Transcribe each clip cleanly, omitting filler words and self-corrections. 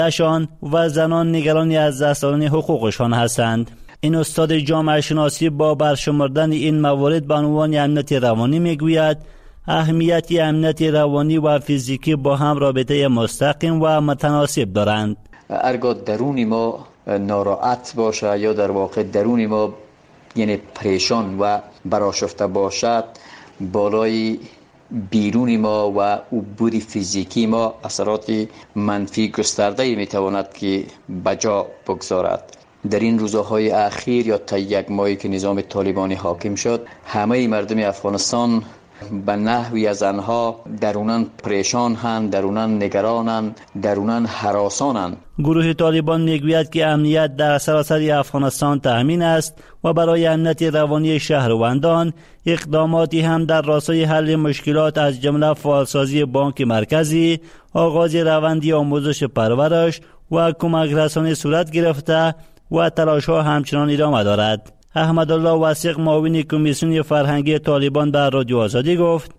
شان و زنان نگرانی از دست دادن حقوقشان هستند. این استاد جامعه شناسی با برشمردن این موارد به عنوان امنیت روانی میگوید اهمیت امنیت روانی و فیزیکی با هم رابطه مستقیم و متناسب دارند. هرگاه درون ما ناراحت باشه یا در واقع درون ما یعنی پریشان و برآشفته باشد، بالای بیرون ما و عبور فیزیکی ما اثرات منفی گسترده میتواند که بجا بگذارد. در این روزهای اخیر یا تا یک ماهی که نظام طالبانی حاکم شد، همه مردم افغانستان به نحوی از آنها درونن پریشان هستند، درونن نگرانند، درونن هراسانند. گروه طالبان میگوید که امنیت در سراسر افغانستان تامین است و برای امنیت روانی شهروندان اقداماتی هم در راستای حل مشکلات از جمله فعالسازی بانک مرکزی، آغاز روندی آموزش پرورش و کمک رسانی صورت گرفته و تلاش‌ها همچنان ادامه دارد. احمدالله وثیق معاون کمیسیون فرهنگی طالبان در رادیو آزادی گفت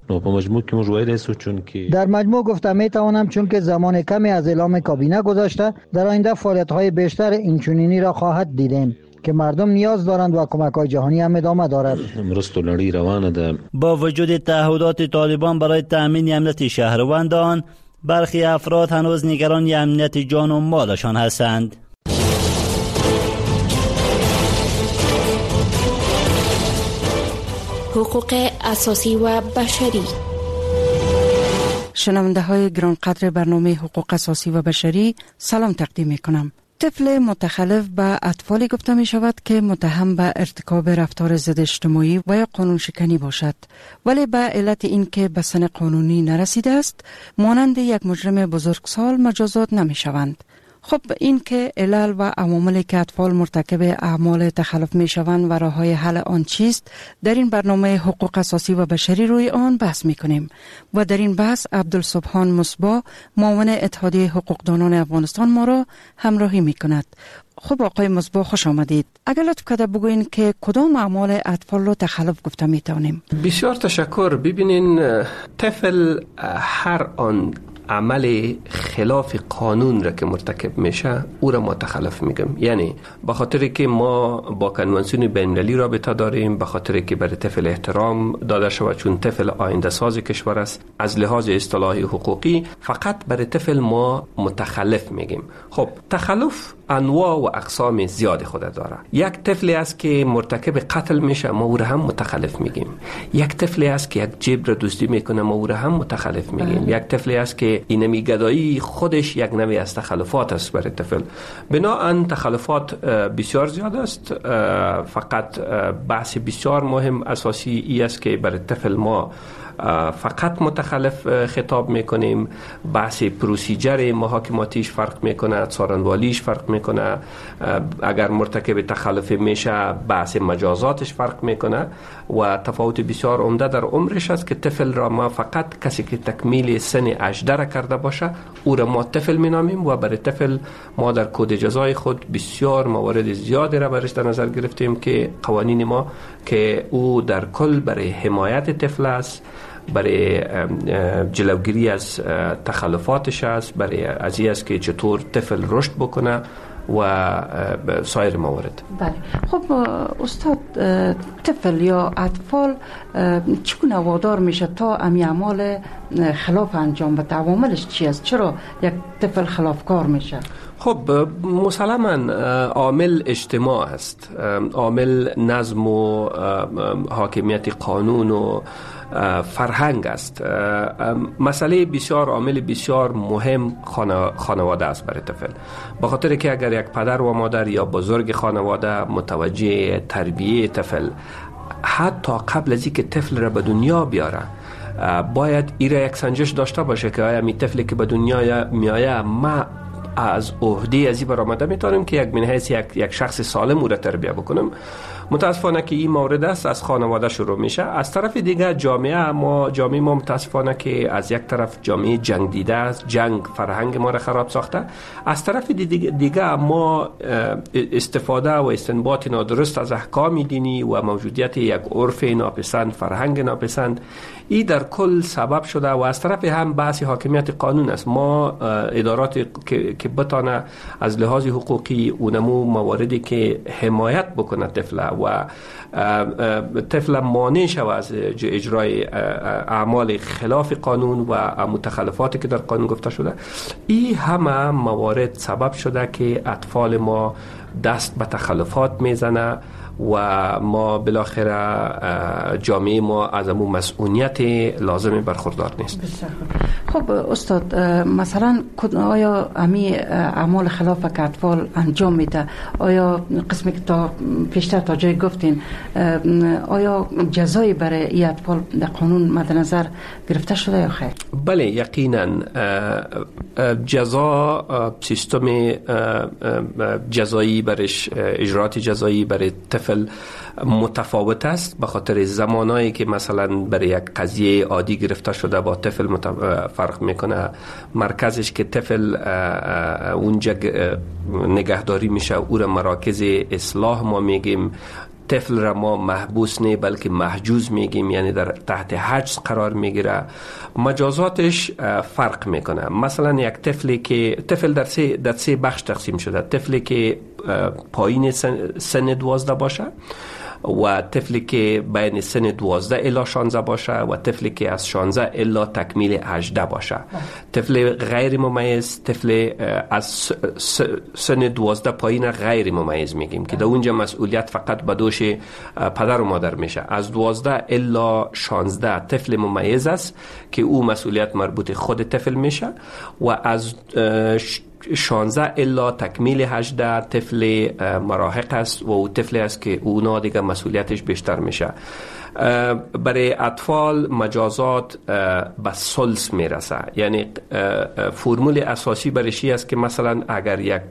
در مجموع گفتم میتوانم چون که زمان کمی از اعلام کابینه گذشته در آینده فعالیت‌های بیشتر اینچنینی را خواهد دیدیم که مردم نیاز دارند و کمک‌های جهانی هم ادامه دارد. با وجود تعهدات طالبان برای تأمین امنیت شهروندان، برخی افراد هنوز نگران امنیت جان و مالشان هستند. حقوق اساسی و بشری. شنونده های گرانقدر برنامه حقوق اساسی و بشری، سلام تقدیم می کنم. طفل متخلف به اطفالی گفته می شود که متهم به ارتکاب رفتار ضد اجتماعی و یا قانون شکنی باشد، ولی به علت این که به سن قانونی نرسیده است مانند یک مجرم بزرگسال مجازات نمی شوند. خب این که علل و عواملی که اطفال مرتکب اعمال تخلف می شوند و راه‌های حل آن چیست، در این برنامه حقوق اساسی و بشری روی آن بحث می کنیم و در این بحث عبدالسبحان مصباح معاون اتحادیه حقوقدانان افغانستان ما را همراهی می کند. خب آقای مصباح خوش آمدید. اگر لطف کرده بگوین که کدام اعمال اطفال را تخلف گفته می توانیم؟ بسیار تشکر. ببینین، طفل هر آن عمل خلاف قانون را که مرتکب میشه او را ما تخلف میگم. یعنی به خاطر که ما با کنوانسیون بین‌المللی رابطه داریم، به خاطر که برای طفل احترام داده شود چون طفل آینده ساز کشور است، از لحاظ اصطلاحی حقوقی فقط برای طفل ما متخلف میگیم. خب تخلف انواع و اقسام زیاد خود داره. یک طفلی است که مرتکب قتل میشه، ما او را هم متخلف میگیم. یک طفلی است که یک جیب را دزدی میکنه، ما او را هم متخلف میگیم. یک طفلی است که اینمی گدایی خودش یک نوع از تخلفات است برای طفل. بنابراین تخلفات بسیار زیاد است. فقط بحث بسیار مهم اساسی ای است که برای طفل ما فقط متخلف خطاب میکنیم. بحث پروسیجر محاکماتیش فرق میکنه، څارنوالیش فرق میکنه. اگر مرتکب تخلف میشه بحث مجازاتش فرق میکنه و تفاوت بسیار عمده در عمرش است که طفل را ما فقط کسی که تکمیل سن 18 کرده باشه او را ما طفل مینامیم و برای طفل ما در کد جزای خود بسیار موارد زیادی را برش در نظر گرفتیم که قوانین ما که او در کل برای حمایت طفل است، برای جلوگیری از تخلفاتش است، برای از این است که چطور طفل رشد بکنه و سایر موارد. بله. خب استاد، طفل یا اطفال چگونه وادار میشه تا امی اعمال خلاف انجام بده؟ عواملش چی است؟ چرا یک طفل خلافکار میشه؟ خب مسلماً عامل اجتماع است، عامل نظم و حاکمیت قانون و فرهنگ است. مسئله بسیار عامل بسیار مهم خانواده است برای طفل، به خاطر که اگر یک پدر و مادر یا بزرگ خانواده متوجه تربیه طفل حتی قبل از اینکه طفل را به دنیا بیاره باید ایره یک سنجش داشته باشه که آیا می طفلی که به دنیا میآید ما از عهده ازی برآمده میتونم که یک من حیث یک شخص سالم او را تربیه بکنم متاسفانه که این مورد است از خانواده شروع میشه. از طرف دیگه جامعه ما متاسفانه که از یک طرف جامعه جنگ دیده است، جنگ فرهنگ ما را خراب ساخته. از طرف دیگه ما استفاده و استنباط نادرست از احکام دینی و موجودیت یک عرف ناپسند، فرهنگ ناپسند، این در کل سبب شده. و از طرف هم بحث حاکمیت قانون است. ما ادارات که بتانه از لحاظ حقوقی اونمو مواردی که حمایت بکنه طفل مانع شود از اجرای اعمال خلاف قانون و متخلفاتی که در قانون گفته شده، این همه موارد سبب شده که اطفال ما دست به تخلفات میزنه و ما بالاخره جامعه ما از امون مسئولیت لازم برخوردار نیست. خب استاد، مثلا آیا امی اعمال خلاف که اطفال انجام میده، آیا قسمی که تا پیشتر تا جای گفتین، آیا جزایی برای این اطفال در قانون مد نظر گرفته شده یا خیر؟ بله، یقینا جزا، سیستم جزایی برش، اجرات جزایی برای طفل متفاوت است، به خاطر زمانایی که مثلا برای یک قضیه عادی گرفته شده با طفل فرق میکنه. مرکزش که طفل اونجا نگهداری میشه او را مراکز اصلاح ما میگیم. طفل را ما محبوس نه بلکه محجوز میگیم، یعنی در تحت حجز قرار میگیره. مجازاتش فرق میکنه. مثلا یک طفلی که در سه بخش تقسیم شده: طفلی که پایین سن 12 باشه، و طفلی که بین سن 12 الی 16 باشه، و طفلی که از 16 الی تکمیل 18 باشه. طفل غیر ممیز، طفل از سن 12 پایین غیر ممیز میگیم که در اونجا مسئولیت فقط به دوش پدر و مادر میشه. از 12 الی 16 طفل ممیز است که او مسئولیت مربوط خود طفل میشه، و از 16 الا تکمیل 18 طفل مراهق است و او طفلی است که اونا دیگه مسئولیتش بیشتر میشه. برای اطفال مجازات به ثلث میرسه، یعنی فرمول اساسی برشی است که مثلا اگر یک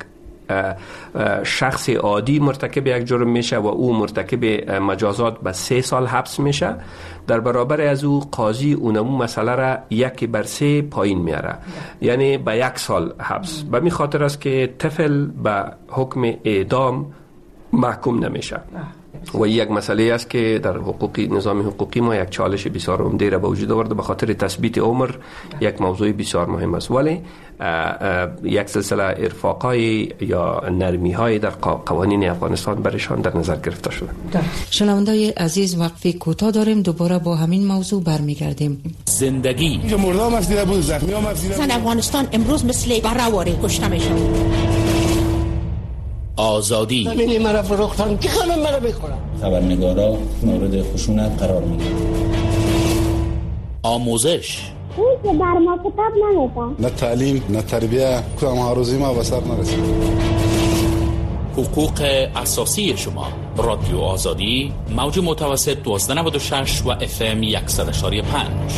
شخص عادی مرتکب یک جرم میشه و او مرتکب مجازات به 3 سال حبس میشه، در برابر از او قاضی اونمو مسئله را 1/3 پایین میاره، یعنی به 1 سال حبس. به می خاطر است که طفل به حکم اعدام محکوم نمیشه. و یک مسئله است که در نظام حقوقی ما یک چالش بسیار عمده را به وجود آورده، به خاطر تثبیت عمر یک موضوع بسیار مهم است. ولی یک سلسله ارفاقای یا نرمی‌های در قوانین افغانستان برشان در نظر گرفته شده. شنوندای عزیز، وقفی کوتاه داریم، دوباره با همین موضوع برمیگردیم. زندگی مردم از دیده بود، زخمی هم از دیده بود. افغانستان امروز مثل بره‌واره کشته میشه. آزادی ببینی مرا فروختن که خانم مرا بخورم. خبرنگارا مورد خشونت قرار میگیرن. آموزش اون که در ما کتاب نمیدن، نه تعلیم نه تربیه، که ما روزی ما به سر نرسید. حقوق اساسی شما. رادیو آزادی، موج متوسط 1296 و FM 100.5.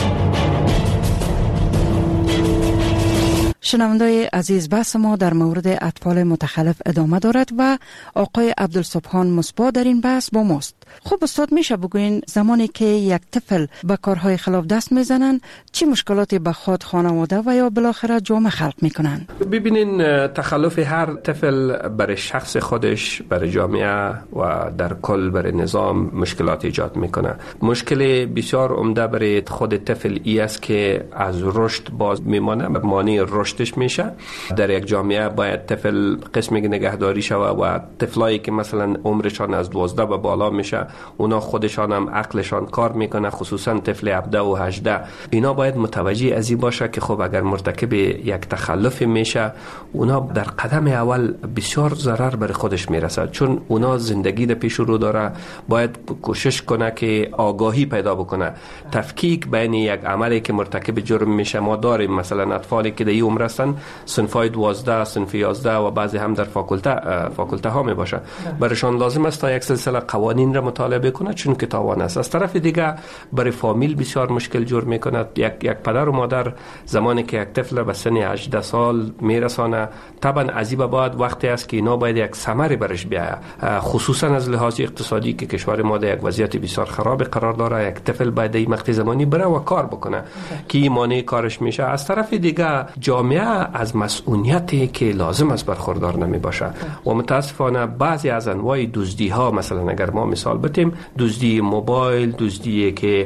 شنوندای عزیز، بحث ما در مورد اطفال متخلف ادامه دارد و آقای عبدالسبحان مصباح در این بحث با ماست. خب استاد، میشه بگوین زمانی که یک طفل به کارهای خلاف دست میزنن چی مشکلاتی به خود، خانواده و یا بالاخره جامعه خلق میکنن؟ ببینین، تخلف هر طفل برای شخص خودش، برای جامعه و در کل برای نظام مشکلات ایجاد میکنه. مشکل بسیار عمده برای خود طفل ای است که از رشد باز میمانه، مانع رشدش میشه. در یک جامعه باید طفل قسمی نگهداری شود و طفلایی که مثلا عمرشان از 12 به بالا میشه، اونا خودشان هم عقلشان کار میکنه، خصوصا طفل 17 و 18. اینا باید متوجه از این باشه که خب اگر مرتکب یک تخلف میشه، اونا در قدم اول بسیار ضرر بر خودش میرسه، چون اونا زندگی در پیش رو داره. باید کوشش کنه که آگاهی پیدا بکنه، تفکیک بین یک عملی که مرتکب جرم میشه. ما داریم مثلا اطفالی که در این عمر هستن، صنفای 12، صنف 11 و بعضی هم در فاکولته ها می باشه. برایشان لازم است تا یک سلسله قوانین را مطالعه بکنه چون که تاوان است. از طرف دیگه برای فامیل بسیار مشکل جور میکنه. یک پدر و مادر زمانی که یک طفل به سن 18 سال میرسانه، طبعا از این بعد وقتی است که اینا باید یک ثمری برش بیاید، خصوصا از لحاظ اقتصادی که کشور ما در یک وضعیت بسیار خراب قرار داره. یک طفل باید این مقطع زمانی بره و کار بکنه که مانع کارش میشه. از طرف دیگه جامعه از مسئولیتی که لازم است برخوردار نمی باشه و متاسفانه بعضی از انواع دزدی ها، مثلا اگر ما مثال بتیم دزدی موبایل، دزدی که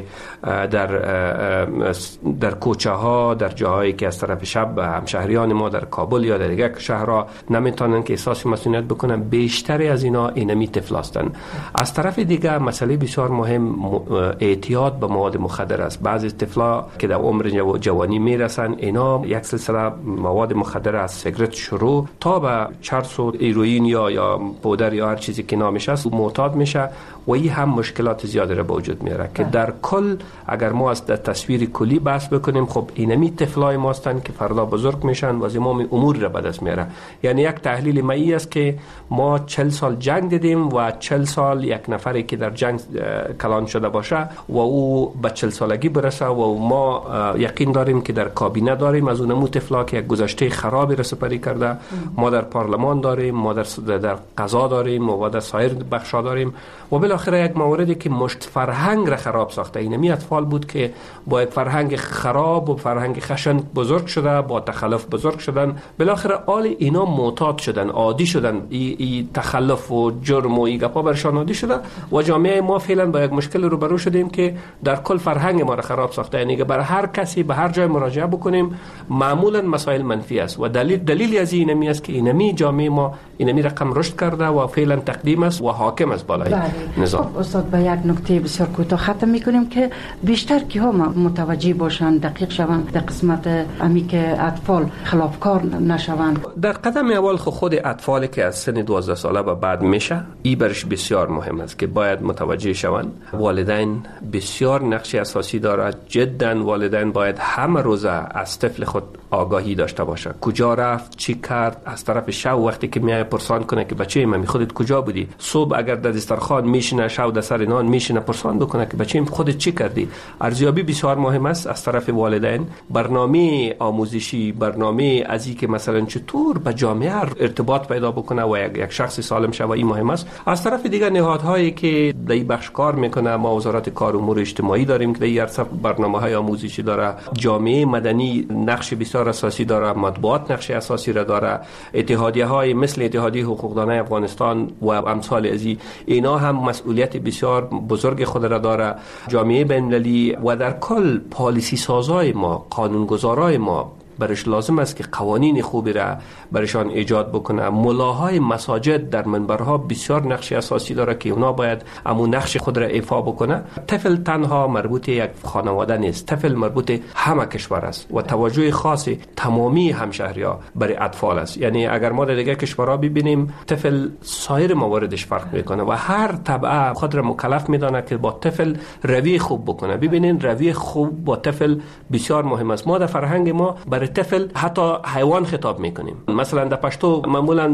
در کوچه ها، در جاهایی که از طرف شب همشهریان ما در کابل یا در دیگر شهرها نمیتونن که احساس مسئولیت بکنن، بیشتری از اینا اینمی طفل هستند. از طرف دیگه مسئله بسیار مهم اعتیاد به مواد مخدر است. بعضی طفلا که در عمر جوانی میرسن، اینا یک سلسله مواد مخدر از سیگرت شروع تا به چرس و هیروئین یا پودر یا هر چیزی که نامش است معتاد میشه و این هم مشکلات زیادی را به وجود میاره که در کل اگر ما از تصویر کلی بحث بکنیم، خب اینمی طفلای ما هستند که فردا بزرگ میشن و زمام امور را به دست میاره. یعنی یک تحلیل مایی است که ما 40 سال جنگ دیدیم و 40 سال یک نفری که در جنگ کلان شده باشه و او به 40 سالگی برسه و ما یقین داریم که در کابینه داریم از اونمو طفلا که یک گذشته خرابی را سپری کرده. ما در پارلمان داریم، ما در قضا داریم و در سایر بخشا داریم و بالاخره یک موردی که مشت فرهنگ را خراب ساخته. اینمی اطفال بود که با یک فرهنگ خراب و فرهنگ خشن بزرگ شده، با تخلف بزرگ شدن، بالاخره آل اینا معتاد شدن، عادی شدن، ای تخلف و جرم و ای گپا برشان عادی شده و جامعه ما فعلا با یک مشکل روبرو شدیم که در کل فرهنگ ما را خراب ساخته. یعنی که برای هر کسی به هر جای مراجعه بکنیم معمولا مسائل منفی است و دلیل از اینمی است که اینمی جامعه ما اینمی رقم رشد کرده و فعلا تقدیم است و حاکم است بالای نظام. خب استاد، به یک نکته بسیار کوتاه ختم میکنیم که بیشتر کی ها متوجه باشن، دقیق شوند در قسمت امی که اطفال خلافکار نشوند. در قدم اول خود اطفالی که از سن 12 ساله به بعد میشه، این برش بسیار مهم است که باید متوجه شوند. والدین بسیار نقش اساسی دارد. جدا والدین باید همه روزه از طفل خود آگاهی داشته باشه. کجا رفت، چی کرد، از طرف شب وقتی که میای پرسان کنه که بچه من خودت کجا بودی. صبح اگر در دسترخوان میشینه، شب در سر نان میشینه، پرسان بکنه که بچه خودت چی کردی. ارزیابی بسیار مهم است از طرف والدین. برنامه آموزشی، برنامه ازی که مثلا چطور با جامعه ارتباط پیدا بکنه و یک شخص سالم شه، این مهم است. از طرف دیگر نهادهایی که در این بخش کار میکنه، ما وزارت کار و امور اجتماعی داریم که در این عرصه برنامه‌های آموزشی داره، جامعه مدنی نقش بسیار اساسی داره، مطبوعات نقش اساسی را داره، اتحادیه‌های مثل اتحادیه حقوقدانان افغانستان و امثال ازی، اینا هم مسئولیت بسیار بزرگ خود را داره. جامعه بین‌المللی و در کل پالیسی سازای ما، قانونگذارای ما برش لازم است که قوانین خوبی را برشان ایجاد بکنه. ملاهای مساجد در منبرها بسیار نقش اساسی داره که اونا باید امون نقش خود را ایفا بکنه. طفل تنها مربوط یک خانواده نیست، طفل مربوط همه کشور است و توجه خاص تمامی همشهری‌ها برای اطفال است. یعنی اگر ما در دیگر کشورها ببینیم، طفل سایر مواردش فرق میکنه و هر طبقه خود را مکلف میدانه که با طفل روی خوب بکنه. ببینین روی خوب با طفل بسیار مهم است. ما در فرهنگ ما برای طفل حتی حیوان خطاب میکنیم. مثلا در پشتو معمولا